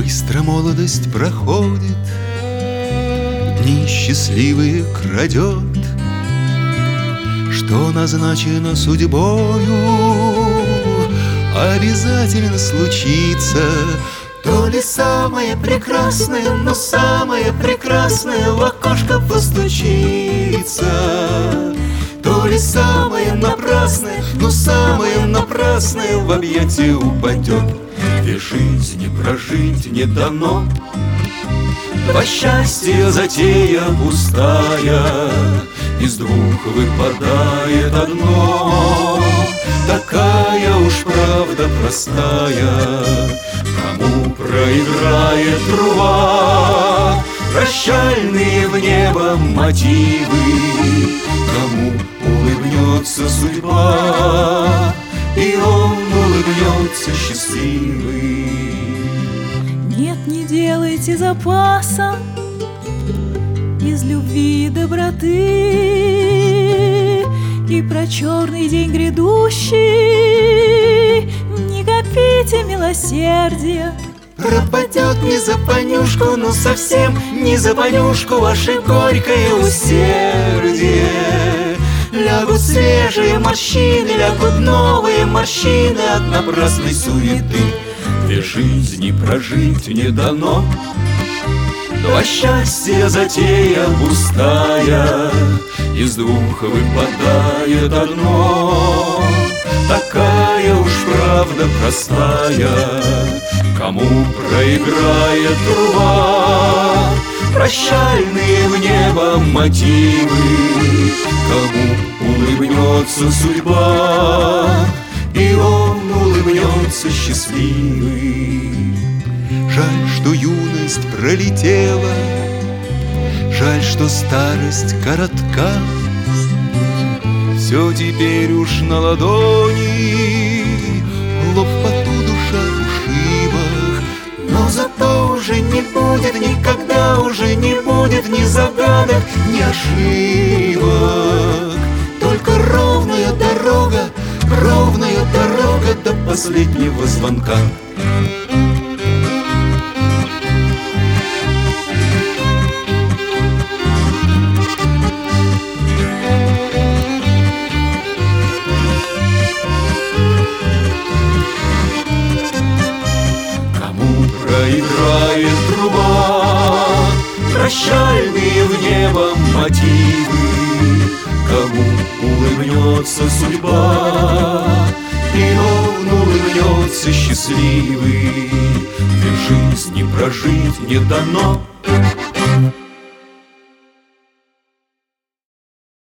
Быстро молодость проходит, дни счастливые крадет. Что назначено судьбою, обязательно случится. То ли самое прекрасное, но самое прекрасное в окошко постучится. То ли самое напрасное, но самое напрасное в объятия упадет. Две жизни прожить не дано, два счастья затея пустая, из двух выпадает одно. Такая уж правда простая, кому проиграет труба. Прощальные в небо мотивы, кому улыбнется судьба, и он улыбнется счастливый. Нет, не делайте запаса из любви и доброты, и про черный день грядущий не копите милосердия. Пропадет не за понюшку, но совсем не за понюшку ваше горькое усердие. Лягут свежие морщины, лягут новые морщины от напрасной суеты. Две жизни прожить не дано, два счастья затея пустая, из двух выпадает одно. Такая уж правда простая, кому проиграет труба. Прощальные в небо мотивы, кому улыбнется судьба, и он улыбнется счастливый. Жаль, что юность пролетела, жаль, что старость коротка. Все теперь уж на ладони, лоб в поту, душа в ушибах. Но зато уже не будет, никогда уже не будет ни загадок, ни ошибок. Только ровная дорога до последнего звонка. Проиграет труба, прощальные в небо мотивы, кому улыбнется судьба, и он улыбнется счастливый. Две жизни прожить не дано,